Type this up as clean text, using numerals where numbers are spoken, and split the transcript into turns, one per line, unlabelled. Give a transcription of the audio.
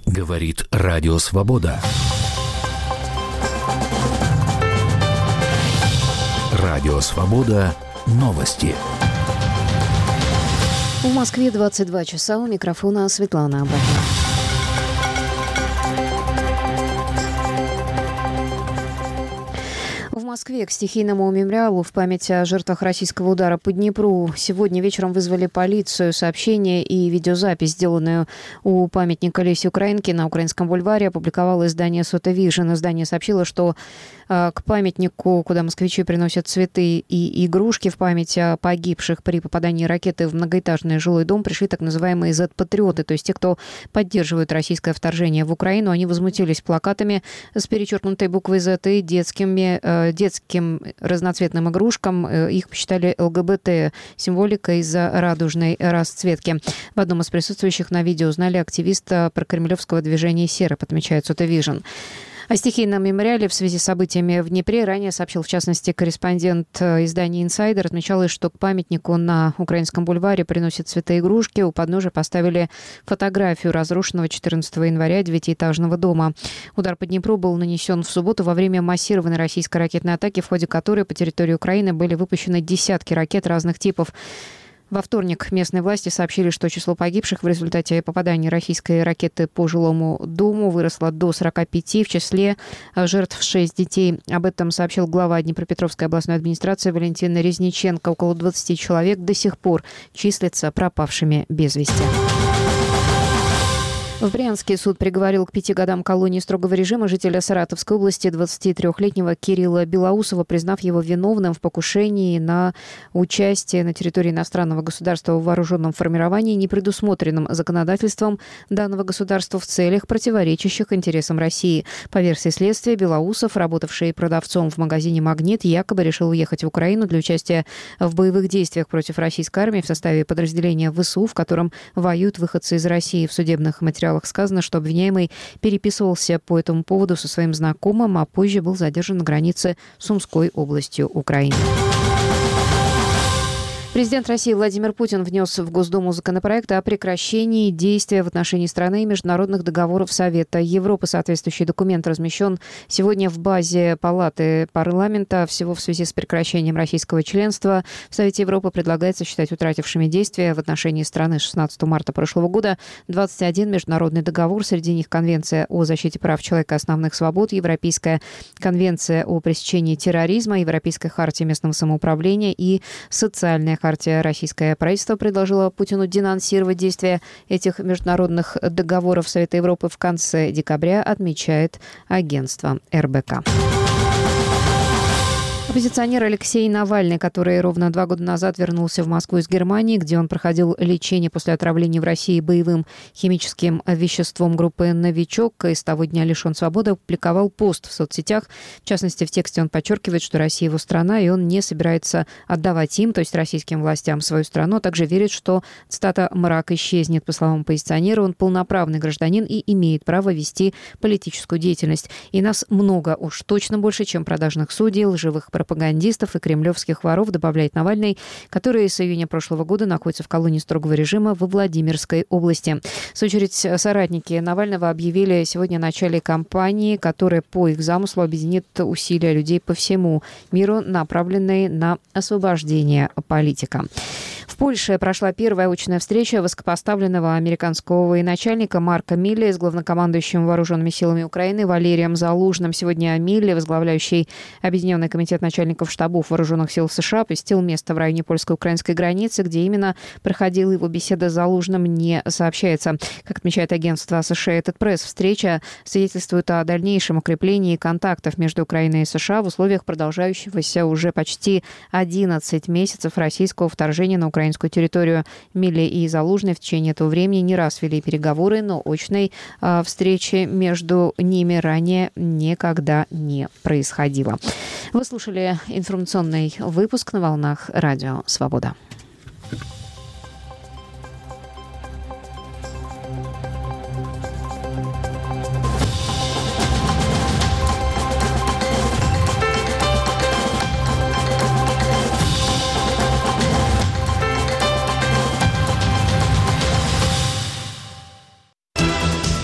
Говорит Радио Свобода. Радио Свобода. Новости.
В Москве 22 часа. У микрофона Светлана Абрахамова. В Москве к стихийному мемориалу в память о жертвах российского удара по Днепру сегодня вечером вызвали полицию. Сообщение и видеозапись, сделанную у памятника Лесе Украинки на Украинском бульваре, опубликовало издание «Сота Вижн». Издание сообщило, что к памятнику, куда москвичи приносят цветы и игрушки в память о погибших при попадании ракеты в многоэтажный жилой дом, пришли так называемые Z-патриоты, то есть те, кто поддерживает российское вторжение в Украину. Они возмутились плакатами с перечеркнутой буквой Z и детским разноцветным игрушкам. Их посчитали ЛГБТ символикой из-за радужной расцветки. В одном из присутствующих на видео узнали активиста прокремлевского движения «Серп», отмечает «Сота Вижн». О стихийном мемориале в связи с событиями в Днепре ранее сообщил, в частности, корреспондент издания «Инсайдер». Отмечалось, что к памятнику на Украинском бульваре приносят цветы и игрушки. У подножия поставили фотографию разрушенного 14 января 9-этажного дома. Удар по Днепру был нанесен в субботу во время массированной российской ракетной атаки, в ходе которой по территории Украины были выпущены десятки ракет разных типов. Во вторник местные власти сообщили, что число погибших в результате попадания российской ракеты по жилому дому выросло до 45, в числе жертв 6 детей. Об этом сообщил глава Днепропетровской областной администрации Валентин Резниченко. Около 20 человек до сих пор числятся пропавшими без вести. В Брянске суд приговорил к 5 годам колонии строгого режима жителя Саратовской области 23-летнего Кирилла Белоусова, признав его виновным в покушении на участие на территории иностранного государства в вооруженном формировании, не предусмотренном законодательством данного государства в целях, противоречащих интересам России. По версии следствия, Белоусов, работавший продавцом в магазине «Магнит», якобы решил уехать в Украину для участия в боевых действиях против российской армии в составе подразделения ВСУ, в котором воюют выходцы из России. В судебных материалах сказано, что обвиняемый переписывался по этому поводу со своим знакомым, а позже был задержан на границе с Омской областью Украины. Президент России Владимир Путин внес в Госдуму законопроект о прекращении действия в отношении страны и международных договоров Совета Европы. Соответствующий документ размещен сегодня в базе Палаты парламента. Всего в связи с прекращением российского членства в Совете Европы предлагается считать утратившими действия в отношении страны 16 марта прошлого года 21 международный договор. Среди них Конвенция о защите прав человека и основных свобод, Европейская конвенция о пресечении терроризма, Европейская хартия местного самоуправления и социальная хартия. Российское правительство предложило Путину денонсировать действия этих международных договоров Совета Европы в конце декабря, отмечает агентство РБК. Оппозиционер Алексей Навальный, который ровно 2 года назад вернулся в Москву из Германии, где он проходил лечение после отравления в России боевым химическим веществом группы «Новичок», и с того дня лишен свободы, опубликовал пост в соцсетях. В частности, в тексте он подчеркивает, что Россия его страна, и он не собирается отдавать им, то есть российским властям, свою страну, а также верит, что, цитата, «мрак исчезнет». По словам оппозиционера, он полноправный гражданин и имеет право вести политическую деятельность. И нас много, уж точно больше, чем продажных судей, лживых пропагандистов и кремлевских воров, добавляет Навальный, который с июня прошлого года находится в колонии строгого режима во Владимирской области. В свою очередь, соратники Навального объявили сегодня о начале кампании, которая по их замыслу объединит усилия людей по всему миру, направленные на освобождение политика. В Польше прошла первая очная встреча высокопоставленного американского военачальника Марка Милли с главнокомандующим вооруженными силами Украины Валерием Залужным. Сегодня Милли, возглавляющий Объединенный комитет начальников штабов вооруженных сил США, посетил место в районе польско-украинской границы, где именно проходила его беседа с Залужным, не сообщается. Как отмечает агентство Associated Press, встреча свидетельствует о дальнейшем укреплении контактов между Украиной и США в условиях продолжающегося уже почти 11 месяцев российского вторжения на украинскую территорию. Милли и Залужный в течение этого времени не раз вели переговоры, но очной встречи между ними ранее никогда не происходило. Вы слушали информационный выпуск на волнах Радио Свобода.